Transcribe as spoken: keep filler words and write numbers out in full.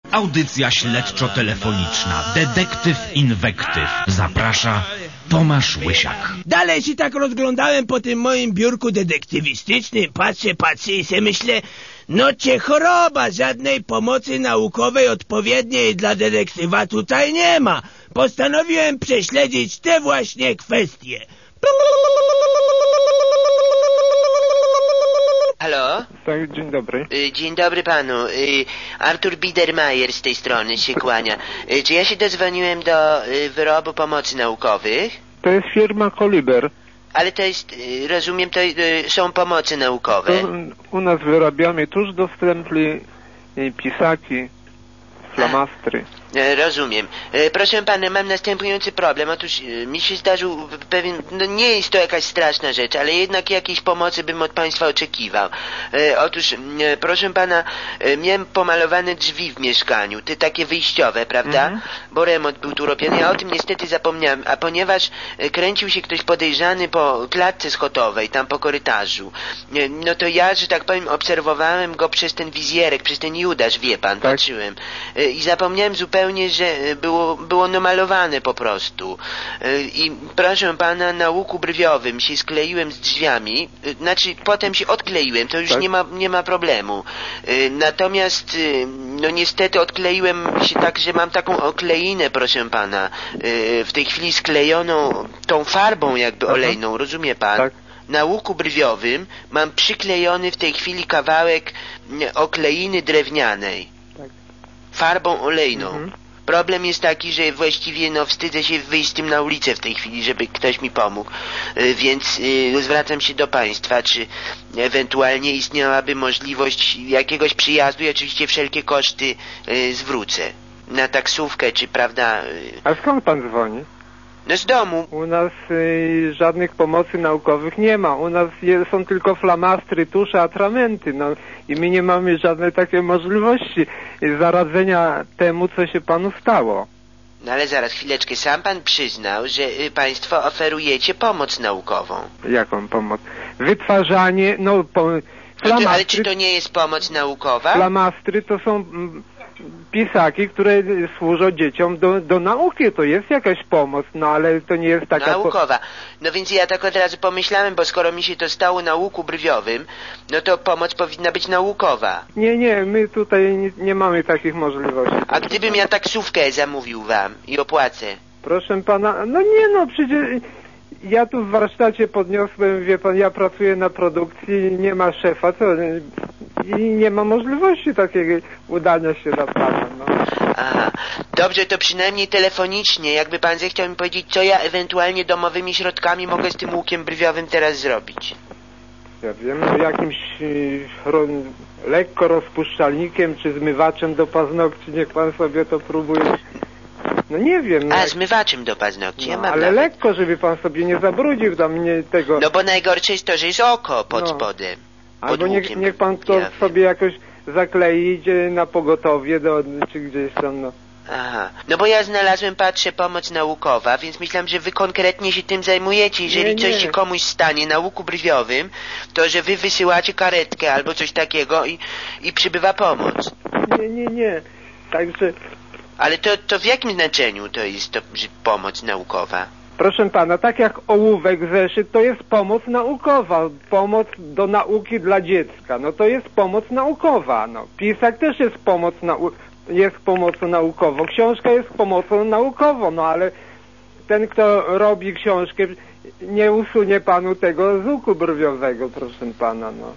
Audycja śledczo-telefoniczna Detektyw Inwektyw. Zaprasza Tomasz Łysiak. Dalej się tak rozglądałem po tym moim biurku detektywistycznym. Patrzę, patrzę i se myślę, no cię choroba, żadnej pomocy naukowej odpowiedniej dla detektywa tutaj nie ma. Postanowiłem prześledzić te właśnie kwestie. Halo? Tak, dzień dobry. Y, Dzień dobry panu. Y, Artur Biedermeier z tej strony się kłania. Y, Czy ja się dodzwoniłem do y, wyrobu pomocy naukowych? To jest firma Koliber. Ale to jest, y, rozumiem, to y, są pomocy naukowe. To u nas wyrabiamy tuż dostępny y, pisaki, flamastry. E, Rozumiem. E, Proszę pana, mam następujący problem. Otóż e, mi się zdarzył pewien, no nie jest to jakaś straszna rzecz, ale jednak jakiejś pomocy bym od państwa oczekiwał. E, Otóż, e, proszę pana, e, miałem pomalowane drzwi w mieszkaniu, te takie wyjściowe, prawda? Mhm. Bo remont był tu robiony, ja o tym niestety zapomniałem, a ponieważ e, kręcił się ktoś podejrzany po klatce schodowej, tam po korytarzu, e, no to ja, że tak powiem, obserwowałem go przez ten wizjerek, przez ten Judasz, wie pan, Tak. patrzyłem. E, I zapomniałem zupełnie, że było, było namalowane po prostu. I proszę pana, na łuku brwiowym się skleiłem z drzwiami, znaczy potem się odkleiłem, to już Tak. nie ma, nie ma problemu. Natomiast no niestety odkleiłem się tak, że mam taką okleinę, proszę pana, w tej chwili sklejoną tą farbą jakby Aha. olejną, rozumie pan? Tak. Na łuku brwiowym mam przyklejony w tej chwili kawałek okleiny drewnianej. Farbą olejną. Mhm. Problem jest taki, że właściwie no wstydzę się wyjść z tym na ulicę w tej chwili, żeby ktoś mi pomógł. Y, Więc y, zwracam się do państwa, czy ewentualnie istniałaby możliwość jakiegoś przyjazdu i oczywiście wszelkie koszty y, zwrócę. Na taksówkę, czy prawda... y, A skąd pan dzwoni? No z domu. U nas y, żadnych pomocy naukowych nie ma. U nas je, są tylko flamastry, tusze, atramenty. No i my nie mamy żadnej takiej możliwości y, zaradzenia temu, co się panu stało. No ale zaraz, chwileczkę, sam pan przyznał, że y, państwo oferujecie pomoc naukową. Jaką pomoc? Wytwarzanie, no po, No to, ale czy flamastry, to nie jest pomoc naukowa? flamastry to są mm, pisaki, które służą dzieciom do, do nauki. To jest jakaś pomoc, no ale to nie jest taka... Po... Naukowa. No więc ja tak od razu pomyślałem, bo skoro mi się to stało na łuku brwiowym, no to pomoc powinna być naukowa. Nie, nie, my tutaj nie, nie mamy takich możliwości. A gdybym ja taksówkę zamówił wam i opłacę? Proszę pana, no nie no, przecież ja tu w warsztacie podniosłem, wie pan, ja pracuję na produkcji, nie ma szefa, co? I nie ma możliwości takiego udania się na pana, no. Aha. Dobrze, to przynajmniej telefonicznie, jakby pan zechciał mi powiedzieć, co ja ewentualnie domowymi środkami mogę z tym łukiem brwiowym teraz zrobić. Ja wiem, no jakimś y, ro, lekko rozpuszczalnikiem czy zmywaczem do paznokci, niech pan sobie to próbuje. No nie wiem. No, A, jak, zmywaczem do paznokci, ja no, mam ale nawet. lekko, żeby pan sobie nie zabrudził tam nie tego. No bo najgorsze jest to, że jest oko pod No. spodem. Pod Albo niech, łukiem niech pan to brwiowym. sobie jakoś zaklei, idzie na pogotowie do, czy gdzieś tam, no. Aha. No bo ja znalazłem, patrzę, pomoc naukowa, więc myślałem, że wy konkretnie się tym zajmujecie. Jeżeli Nie, coś nie. się komuś stanie na łuku brwiowym, to że wy wysyłacie karetkę albo coś takiego i, i przybywa pomoc. Nie, nie, nie. Także, Ale to, to w jakim znaczeniu to jest to, że pomoc naukowa? proszę pana, tak jak ołówek, zeszyt, to jest pomoc naukowa. Pomoc do nauki dla dziecka. No to jest pomoc naukowa, no. Pisak też jest pomoc nau jest pomocą naukową. Książka jest pomocą naukową, no ale ten, kto robi książkę, nie usunie panu tego z łuku brwiowego, proszę pana, no.